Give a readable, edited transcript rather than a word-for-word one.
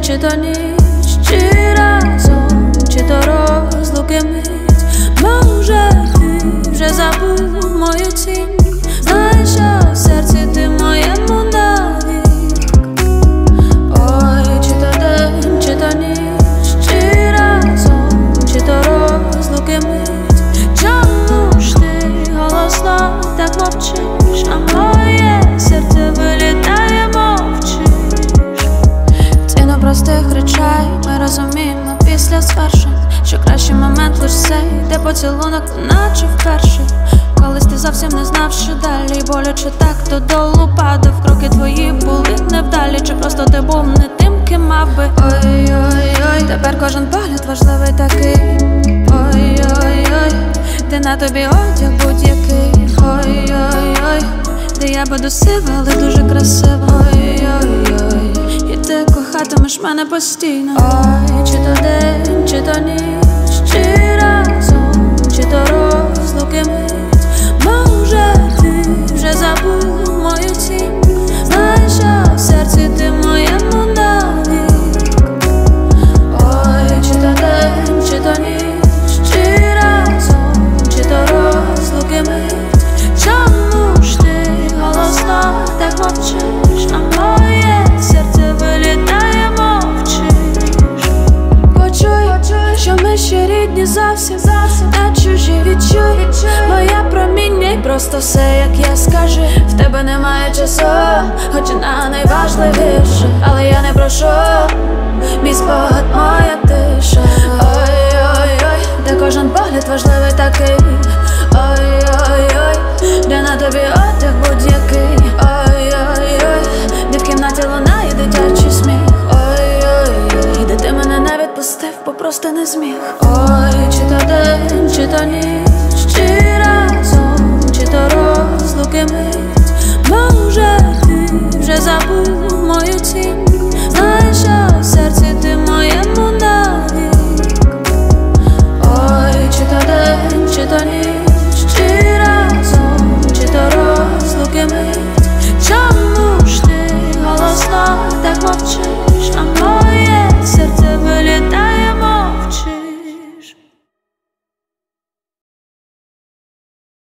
чи то ніч, чи разом, чи то розлуки мить. Може ти вже забув мою тінь, знаєш, що в серці ти моєму навік. Ой, чи то день, чи то ніч, чи разом, чи то розлуки мить. Чому ж ти голосно так мовчиш, а моє серце вилітає, мовчиш? Ціну простих речей ми розуміємо після звершень, що кращий момент лиш цей, де поцілунок, наче вперше. Колись ти зовсім не знав, що далі, боляче так додолу падав. Кроки твої були невдалі, чи просто ти був не тим, ким мав би. Ой-ой-ой, тепер кожен погляд важливий такий. Ой-ой-ой, ти на тобі одяг будь-який. Ой-ой-ой, де я буду сива, але дуже красива. Ой-ой-ой, і ти кохатимеш мене постійно. Ой, чи то день, чи то ніч, чи разом, чи то розлуки мить. Може ти вже забув мою тінь, знаєш, що в серці ти моєму навік. Ой, чи то день, чи то ніч, чи разом, чи то розлуки мить. Чому ж ти голосно так мовчиш, а моє серце вилітає, мовчиш? Почуй, що ми ще рідні зовсім, та чужі відчуй моє проміння, і просто все, як я скажу. В тебе немає часу, хоч і на найважливіше, але я не прошу, мій спогад, моя тиша. Ой-ой-ой, де кожен погляд важливий такий. Ой-ой-ой, де на тобі одяг будь-який. Ой-ой-ой, де в кімнаті лунає дитячий сміх. Ой-ой-ой, де ти мене не відпустив, бо просто не зміг. Ой, чи то день, чи то ніч,